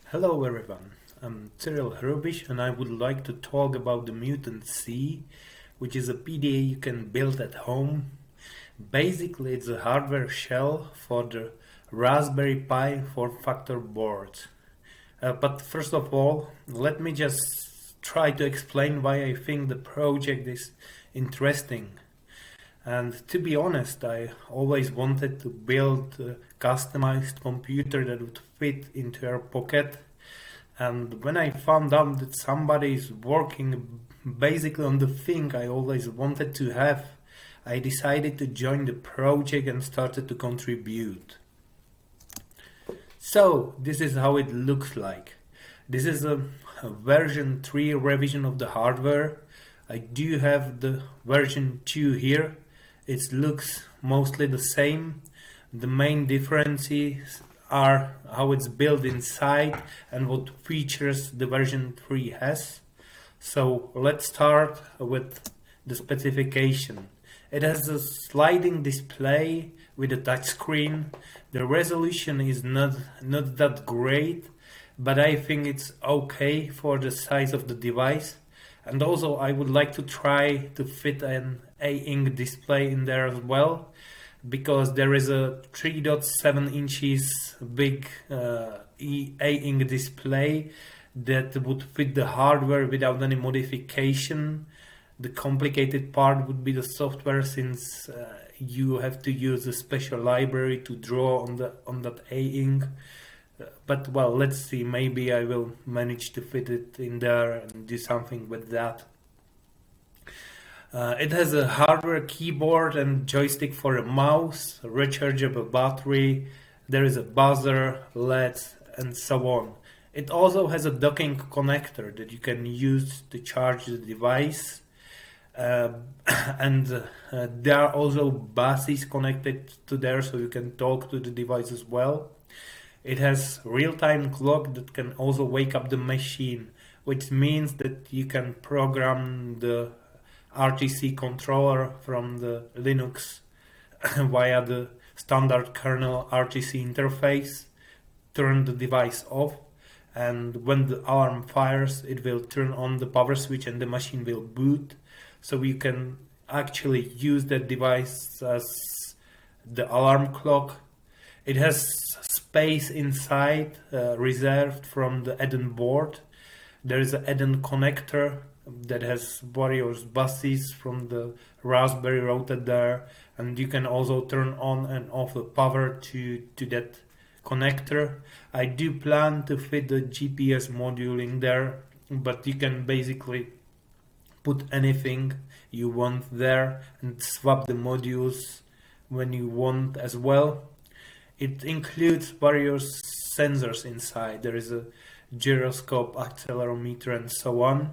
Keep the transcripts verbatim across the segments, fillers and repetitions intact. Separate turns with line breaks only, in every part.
Hello everyone, I'm Cyril Hrubish and I would like to talk about the Mutant C, which is a P D A you can build at home. Basically, it's a hardware shell for the Raspberry Pi form factor board. Uh, but first of all, let me just try to explain why I think the project is interesting. And to be honest, I always wanted to build a customized computer that would fit into your pocket. And when I found out that somebody is working basically on the thing I always wanted to have, I decided to join the project and started to contribute. So this is how it looks like. This is a, a version three revision of the hardware. I do have the version two here. It looks mostly the same. The main differences are how it's built inside and what features the version three has. So let's start with the specification. It has a sliding display with a touchscreen. The resolution is not, not that great, but I think it's okay for the size of the device. And also I would like to try to fit an A-Ink display in there as well, because there is a three point seven inches big uh, A-Ink display that would fit the hardware without any modification. The complicated part would be the software, since uh, you have to use a special library to draw on the on that A-Ink. But well, let's see, maybe I will manage to fit it in there and do something with that. Uh, it has a hardware keyboard and joystick for a mouse, a rechargeable battery, there is a buzzer, L E D, and so on. It also has a docking connector that you can use to charge the device. Uh, and uh, there are also buses connected to there, so you can talk to the device as well. It has real-time clock that can also wake up the machine, which means that you can program the R T C controller from the Linux via the standard kernel R T C interface, turn the device off, and when the alarm fires, it will turn on the power switch and the machine will boot. So you can actually use that device as the alarm clock. It has space inside uh, reserved from the add-in board. There is an add-in connector that has various buses from the Raspberry routed there, and you can also turn on and off the power to, to that connector. I do plan to fit the G P S module in there, but you can basically put anything you want there and swap the modules when you want as well. It includes various sensors inside. There is a gyroscope, accelerometer, and so on.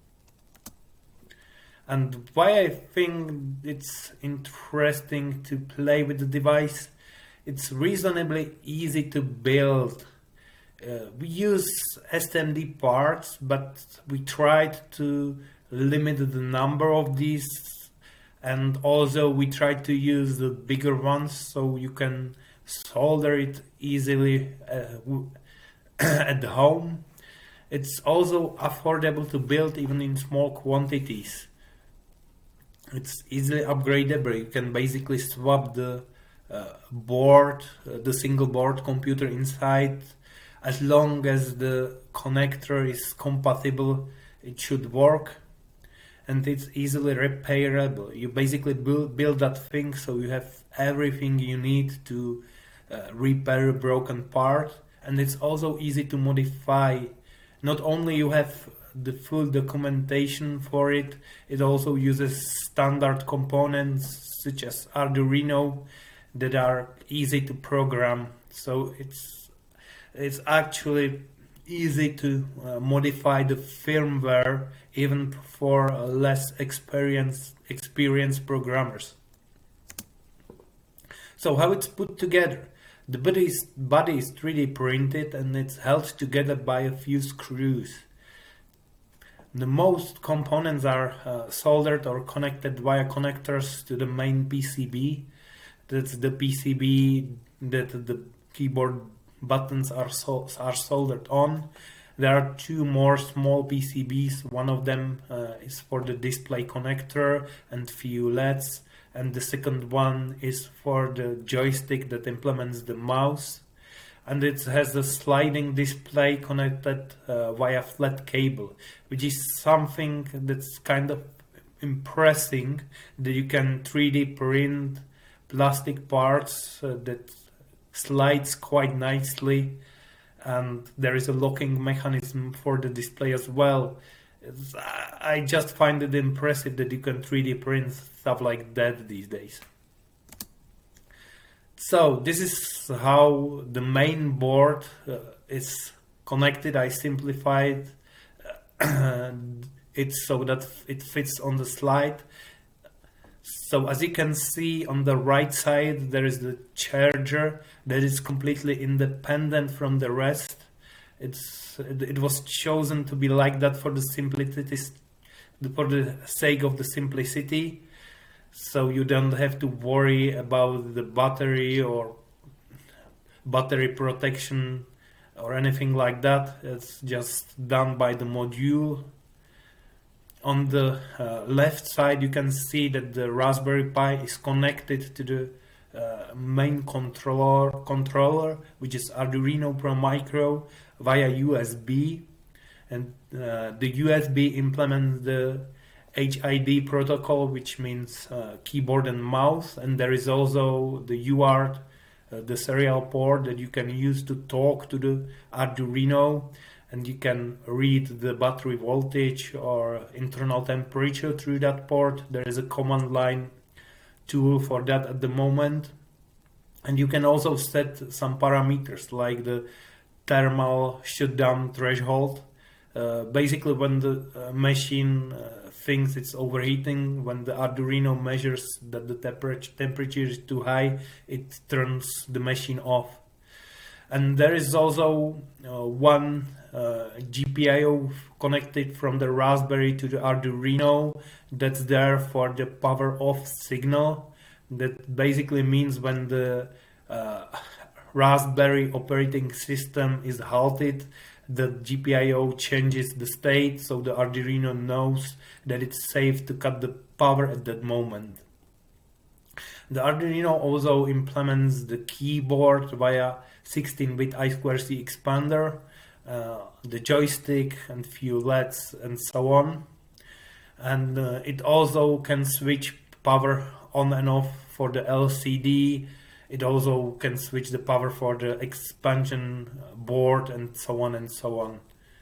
And why I think it's interesting to play with the device, it's reasonably easy to build. Uh, we use S T M D parts, but we tried to limit the number of these, and also we tried to use the bigger ones so you can solder it easily uh, at home. It's also affordable to build even in small quantities. It's easily upgradable. You can basically swap the uh, board, uh, the single board computer inside. As long as the connector is compatible, it should work. And it's easily repairable. You basically build, build that thing so you have everything you need to uh, repair a broken part. And it's also easy to modify. Not only you have the full documentation for it, it also uses standard components such as Arduino that are easy to program. So it's it's actually easy to uh, modify the firmware even for uh, less experienced experienced programmers. So how it's put together? The body is, body is three D printed and it's held together by a few screws. The most components are uh, soldered or connected via connectors to the main P C B. That's the P C B that the keyboard buttons are, sol are soldered on. There are two more small P C Bs. One of them uh, is for the display connector and few L E Ds, and the second one is for the joystick that implements the mouse. And it has a sliding display connected uh, via flat cable, which is something that's kind of impressive, that you can three D print plastic parts uh, that slides quite nicely, and there is a locking mechanism for the display as well. It's, I just find it impressive that you can three D print stuff like that these days. So this is how the main board uh, is connected. I simplified uh, it so that it fits on the slide. So as you can see on the right side, there is the charger that is completely independent from the rest. It's it was chosen to be like that for the simplicity, for the sake of the simplicity. So you don't have to worry about the battery or battery protection or anything like that. It's just done by the module. On the uh, left side, you can see that the Raspberry Pi is connected to the uh, main controller, controller, which is Arduino Pro Micro via U S B. And uh, the U S B implements the H I D protocol, which means uh, keyboard and mouse, and there is also the U A R T, uh, the serial port that you can use to talk to the Arduino, and you can read the battery voltage or internal temperature through that port. There is a command line tool for that at the moment, and you can also set some parameters like the thermal shutdown threshold. Uh, basically, when the uh, machine uh, thinks it's overheating, when the Arduino measures that the temperature temperature is too high, it turns the machine off. And there is also uh, one uh, G P I O connected from the Raspberry to the Arduino that's there for the power off signal. That basically means when the uh, Raspberry operating system is halted, the G P I O changes the state, so the Arduino knows that it's safe to cut the power at that moment. The Arduino also implements the keyboard via sixteen bit I two C expander, uh, the joystick and few L E Ds and so on. And uh, it also can switch power on and off for the L C D. It also can switch the power for the expansion board and so on and so on.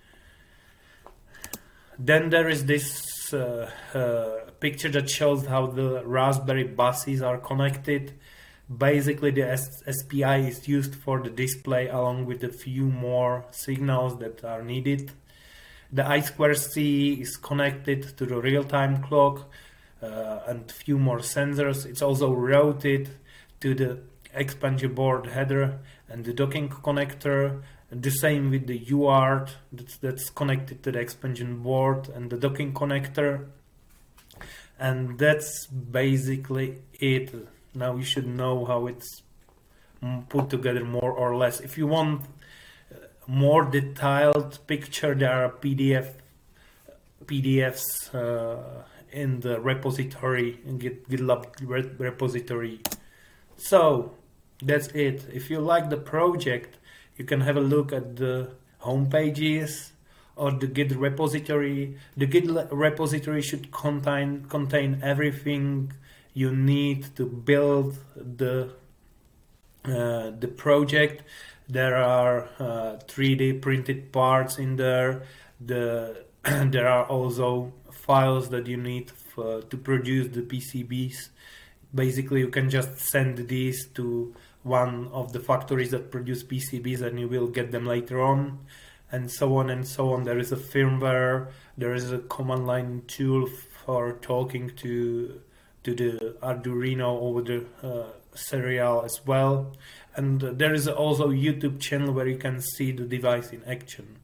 Then there is this uh, uh, picture that shows how the Raspberry buses are connected. Basically, the S P I is used for the display along with a few more signals that are needed. The I two C is connected to the real-time clock uh, and few more sensors. It's also routed to the expansion board header and the docking connector. The same with the U A R T that's, that's connected to the expansion board and the docking connector. And that's basically it. Now you should know how it's put together more or less. If you want more detailed picture, there are P D F P D Fs uh, in the repository, in Git, GitLab repository. So that's it. If you like the project, you can have a look at the home pages or the Git repository. The Git repository should contain contain everything you need to build the uh, the project. There are uh, three D printed parts in there. The there are also files that you need for, to produce the P C Bs. Basically, you can just send these to one of the factories that produce P C Bs and you will get them later on, and so on and so on. There is a firmware, there is a command line tool for talking to to the Arduino over the uh, serial as well. And uh, there is also a YouTube channel where you can see the device in action.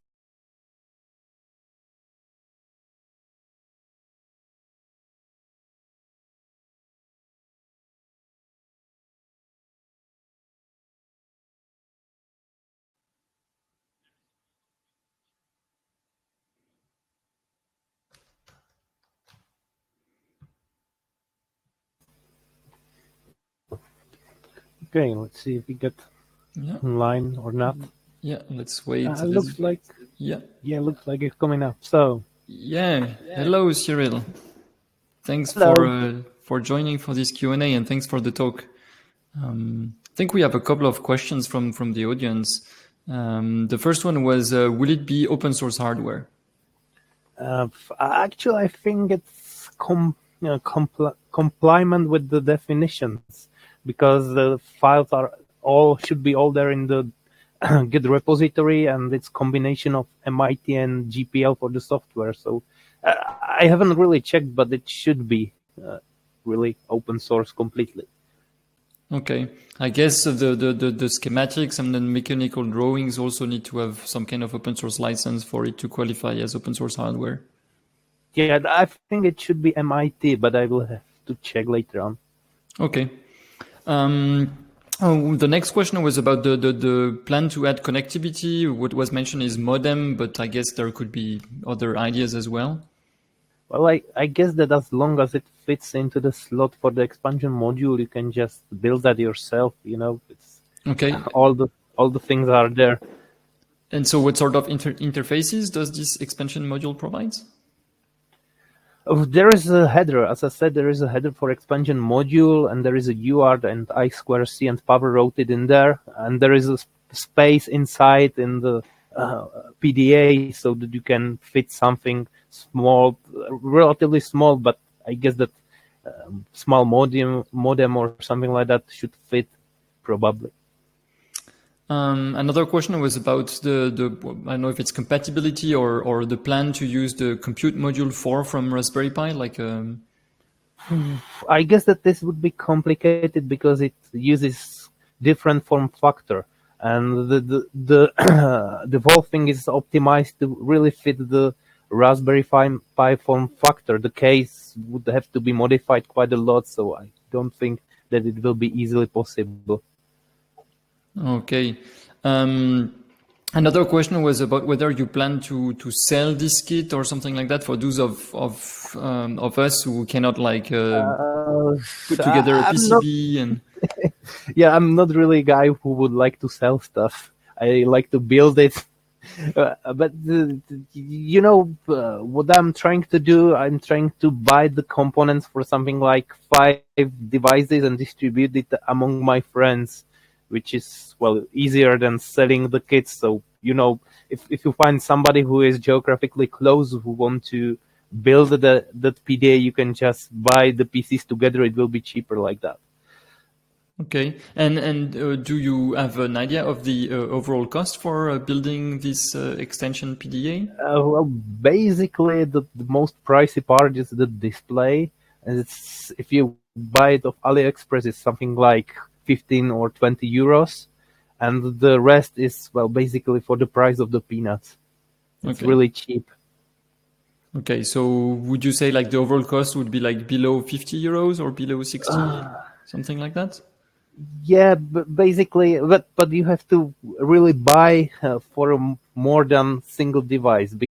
Okay, let's see if we get
Yeah.
online or not.
Yeah, let's wait.
Uh,
Let's-
looks like
yeah.
yeah, looks like it's coming up. So
Yeah. Hello, Cyril. Thanks
Hello.
for uh, for joining for this Q and A, and thanks for the talk. Um, I think we have a couple of questions from from the audience. Um, the first one was, uh, will it be open source hardware?
Uh, f- actually, I think it's com- you know, compl- compliant with the definitions because the files are all should be all there in the Git repository, and it's combination of M I T and G P L for the software. So uh, I haven't really checked, but it should be uh, really open source completely.
Okay. I guess the, the, the, the schematics and the mechanical drawings also need to have some kind of open source license for it to qualify as open source hardware.
Yeah, I think it should be M I T, but I will have to check later on.
Okay. Um, oh, the next question was about the, the, the plan to add connectivity. What was mentioned is modem, but I guess there could be other ideas as well.
Well, I, I guess that as long as it fits into the slot for the expansion module, you can just build that yourself. You know, it's
Okay.
all the all the things are there.
And so, what sort of inter interfaces does this expansion module provide?
Oh, there is a header. As I said, there is a header for expansion module, and there is a U A R T and I two C and Pavel wrote it in there, and there is a space inside in the uh, P D A so that you can fit something small, relatively small, but I guess that um, small modem, modem or something like that should fit probably.
Um, another question was about the, the, I don't know if it's compatibility or, or the plan to use the compute module four from Raspberry Pi, like, um...
I guess that this would be complicated because it uses different form factor, and the the the, the whole thing is optimized to really fit the Raspberry Pi form factor. The case would have to be modified quite a lot, so I don't think that it will be easily possible.
Okay. Um, another question was about whether you plan to to sell this kit or something like that for those of of um, of us who cannot like uh,
uh,
put together a
I'm
P C B
not,
and.
Yeah, I'm not really a guy who would like to sell stuff. I like to build it. Uh, but uh, you know uh, what I'm trying to do? I'm trying to buy the components for something like five devices and distribute it among my friends, which is, well, easier than selling the kits. So, you know, if, if you find somebody who is geographically close who want to build the that P D A, you can just buy the P Cs together. It will be cheaper like that.
Okay, and and uh, do you have an idea of the uh, overall cost for uh, building this uh, extension P D A?
Uh, well, basically, the, the most pricey part is the display, and it's if you buy it off AliExpress, it's something like fifteen or twenty euros, and the rest is, well, basically for the price of the peanuts. It's
Okay.
really cheap.
Okay, so would you say like the overall cost would be like below fifty euros or below sixty, uh, something like that?
Yeah, but basically, but but you have to really buy uh, for a more than single device